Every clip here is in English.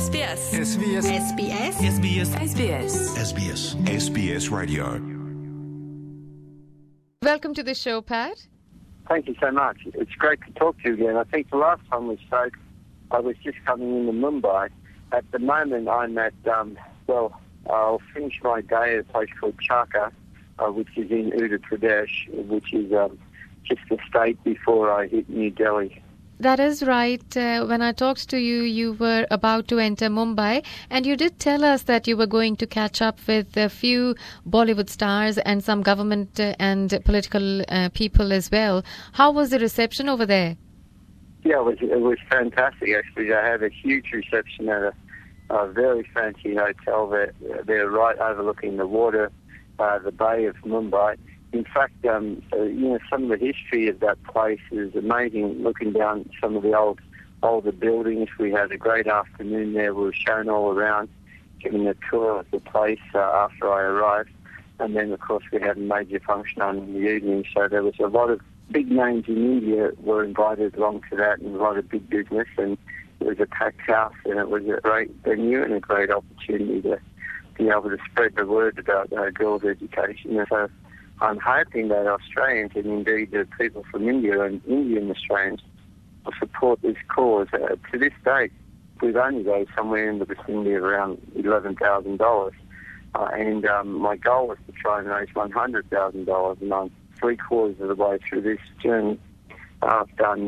SBS. SBS. SBS. SBS. SBS. SBS. SBS Radio. Welcome to the show, Pat. Thank you so much. It's great to talk to you again. I think the last time we spoke, I was just coming into Mumbai. At the moment, I'm at, I'll finish my day at a place called Chaka, which is in Uttar Pradesh, which is just a state before I hit New Delhi. That is right. When I talked to you, you were about to enter Mumbai, and you did tell us that you were going to catch up with a few Bollywood stars and some government and political people as well. How was the reception over there? Yeah, it was fantastic, actually. They had a huge reception at a very fancy hotel. They're right overlooking the water, the Bay of Mumbai. In fact, some of the history of that place is amazing. Looking down some of the older buildings, we had a great afternoon there. We were shown all around, giving a tour of the place after I arrived. And then, of course, we had a major function on in the evening. So there was a lot of big names in India were invited along to that, and a lot of big business. And it was a packed house, and it was a great venue and a great opportunity to be able to spread the word about girls' education. And so I'm hoping that Australians, and indeed the people from India and Indian Australians, will support this cause. To this date, we've only raised somewhere in the vicinity of around $11,000. My goal was to try and raise $100,000, and I'm 3/4 of the way through this journey. I've done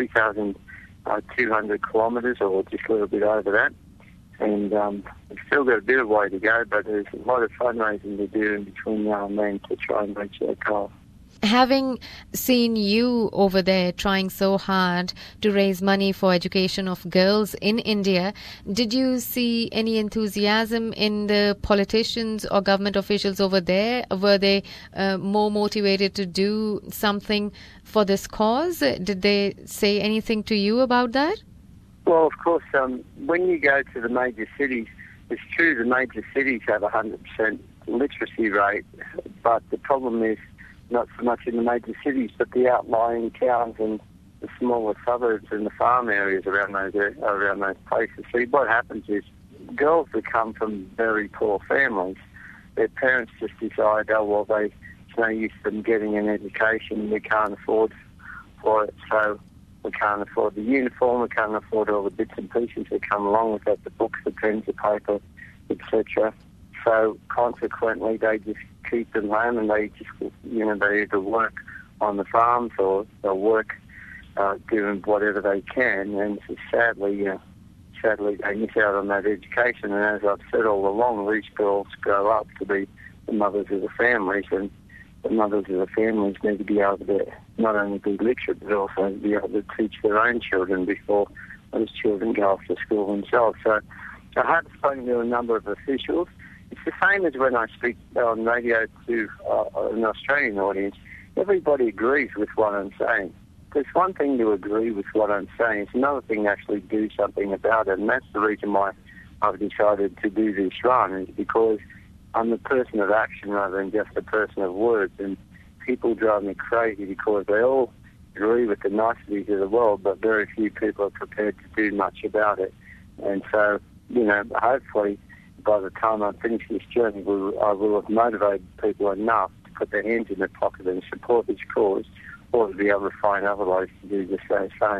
3,200 kilometres, or just a little bit over that. And we've still got a bit of way to go, but there's a lot of fundraising to do in between now and then to try and reach that goal. Having seen you over there trying so hard to raise money for education of girls in India, did you see any enthusiasm in the politicians or government officials over there? Were they more motivated to do something for this cause? Did they say anything to you about that? Well, of course, when you go to the major cities, it's true the major cities have a 100% literacy rate, but the problem is not so much in the major cities, but the outlying towns and the smaller suburbs and the farm areas around those places. See, what happens is girls that come from very poor families, their parents just decide, it's no use them getting an education, we can't afford for it, so we can't afford the uniform, we can't afford all the bits and pieces that come along with that, the books, the pens, the paper, etc. So consequently, they just keep them home, and they just, they either work on the farms or they'll work doing whatever they can. And so sadly, they miss out on that education. And as I've said all along, these girls grow up to be the mothers of the families, and the mothers of the families need to be able to not only be literate, but also be able to teach their own children before those children go off to school themselves. So I have spoken to a number of officials. It's the same as when I speak on radio to an Australian audience. Everybody agrees with what I'm saying. It's one thing to agree with what I'm saying. It's another thing to actually do something about it. And that's the reason why I've decided to do this run, is because I'm a person of action rather than just a person of words. And people drive me crazy because they all agree with the niceties of the world, but very few people are prepared to do much about it. And so, hopefully, by the time I finish this journey, I will have motivated people enough to put their hands in their pocket and support this cause, or to be able to find other ways to do the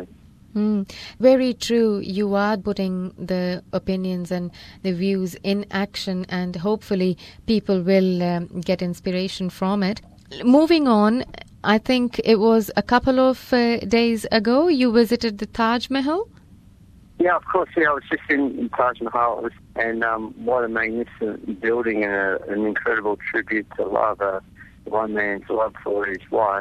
same. Very true. You are putting the opinions and the views in action, and hopefully people will get inspiration from it. Moving on, I think it was a couple of days ago you visited the Taj Mahal. Yeah, of course. Yeah, I was just in Taj Mahal, and what a magnificent building, and an incredible tribute to love, one man's love for his wife,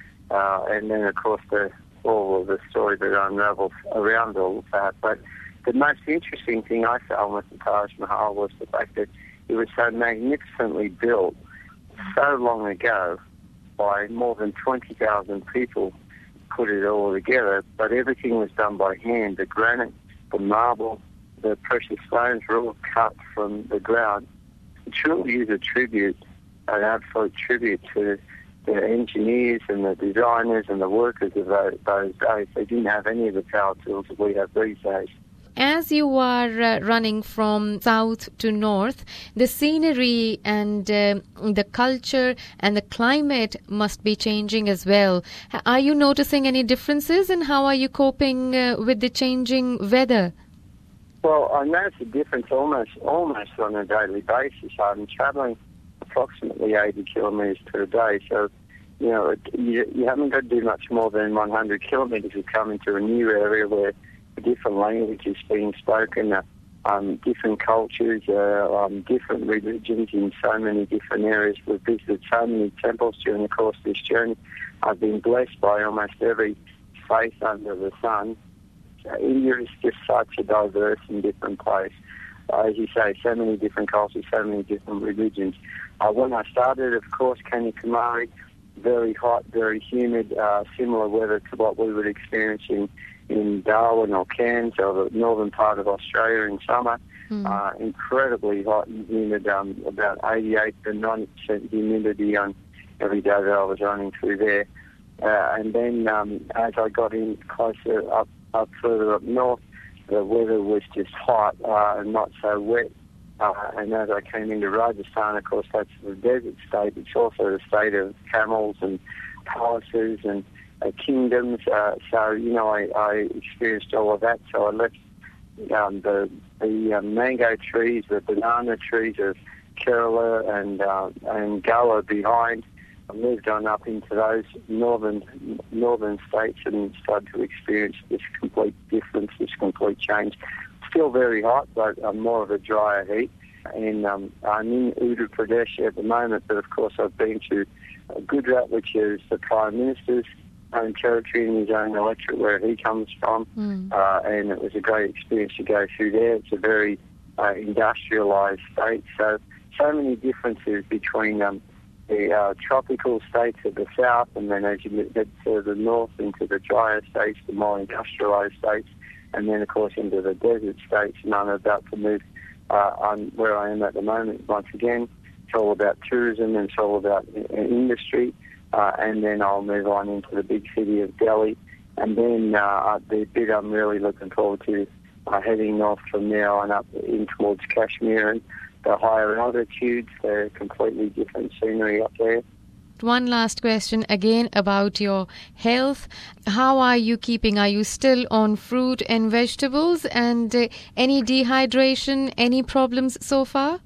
and then, of course, all of the story that unravels around all of that. But the most interesting thing I found with the Taj Mahal was the fact that it was so magnificently built so long ago by more than 20,000 people put it all together, but everything was done by hand. The granite, the marble, the precious stones were all cut from the ground. It truly is a tribute, an absolute tribute to the engineers and the designers and the workers of those days. They didn't have any of the power tools that we have these days. as you are running from south to north, the scenery and the culture and the climate must be changing as well. Are you noticing any differences, and how are you coping with the changing weather? Well, I notice a difference almost on a daily basis. I'm travelling approximately 80 kilometres per day, so you haven't got to do much more than 100 kilometres to come into a new area where a different language is being spoken, different cultures, different religions in so many different areas. We've visited so many temples during the course of this journey. I've been blessed by almost every faith under the sun. India is just such a diverse and different place. As you say, so many different cultures, so many different religions. When I started, of course, Kanyakumari, very hot, very humid, similar weather to what we would experience in Darwin or Cairns or the northern part of Australia in summer. Incredibly hot and humid, about 88 to 90% humidity on every day that I was running through there. And then as I got in closer up further up north, the weather was just hot and not so wet. And as I came into Rajasthan, of course, that's the desert state. It's also the state of camels and palaces and kingdoms. So, I experienced all of that. So I left the mango trees, the banana trees of Kerala and Goa behind. I moved on up into those northern states and started to experience this complete difference, this complete change. Still very hot, but more of a drier heat. And I'm in Uttar Pradesh at the moment, but of course I've been to Gujarat, which is the Prime Minister's own territory in his own electorate where he comes from. And it was a great experience to go through there. It's a very industrialised state. So many differences between the tropical states of the south, and then as you get to the north into the drier states, the more industrialised states, and then of course into the desert states. And I'm about to move on where I am at the moment. Once again, it's all about tourism and it's all about industry, and then I'll move on into the big city of Delhi, and then the bit I'm really looking forward to heading north from there on up in towards Kashmir and the higher altitudes. They're completely different scenery up there. One last question again about your health. How are you keeping? Are you still on fruit and vegetables? And any dehydration, any problems so far?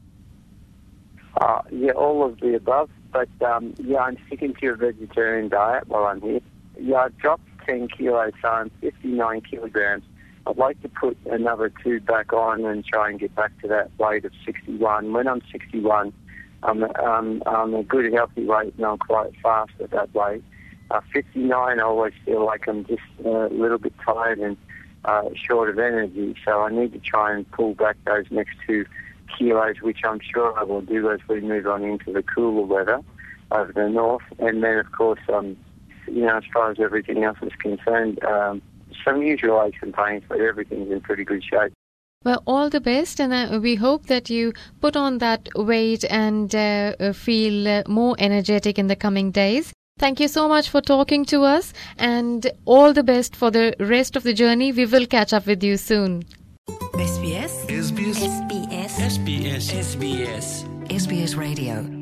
Yeah, all of the above. But I'm sticking to a vegetarian diet while I'm here. Yeah, I've dropped 10 kilos, so I'm 59 kilograms. I'd like to put another 2 back on and try and get back to that weight of 61. When I'm 61, I'm a good, healthy weight, and I'm quite fast at that weight. 59, I always feel like I'm just a little bit tired and short of energy, so I need to try and pull back those next 2 kilos, which I'm sure I will do as we move on into the cooler weather over the north. And then, of course, as far as everything else is concerned, some usual aches and pains, but everything's in pretty good shape. Well, all the best, and we hope that you put on that weight and feel more energetic in the coming days. Thank you so much for talking to us, and all the best for the rest of the journey. We will catch up with you soon. SBS SBS SBS SBS SBS SBS Radio